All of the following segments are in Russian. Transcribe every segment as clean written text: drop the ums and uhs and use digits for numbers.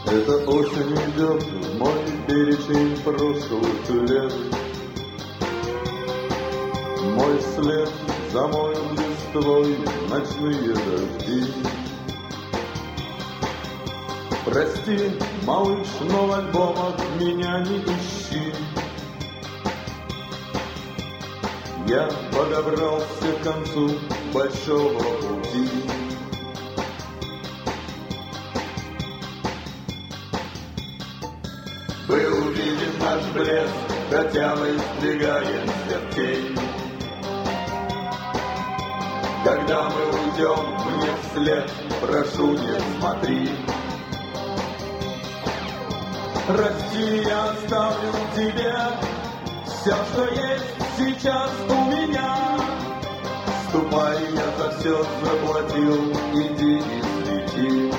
Эта осень идет в мой перечень прошлых лет. Мой след замоем листвой ночные дожди. Прости, малыш, но в альбомах меня не ищи. Я подобрался к концу большого пути. Был виден наш блеск, хотя мы сдвигаемся в тень. Когда мы уйдем, мне вслед, прошу, не смотри. Прости, я оставлю тебе все, что есть сейчас у меня. Ступай, я за все заплатил, иди и свети.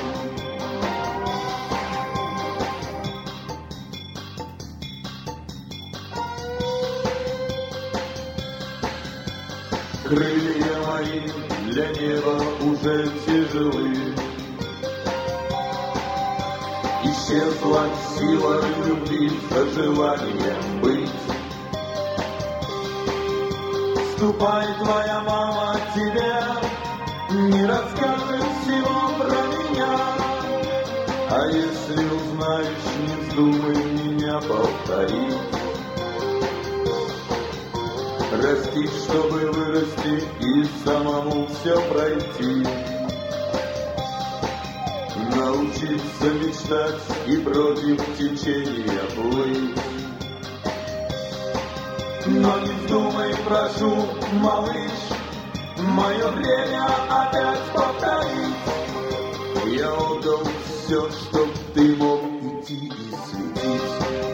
Крылья мои для неба уже тяжелы. Исчезла сила любви за желанием быть. Ступай, твоя мама тебе не расскажет всего про меня. А если узнаешь, не вздумай меня повторить. Расти, чтобы вырасти и самому все пройти. Научиться мечтать и против течения плыть. Но не вздумай, прошу, малыш, мое время опять повторить. Я отдал все, чтоб ты мог идти и светить.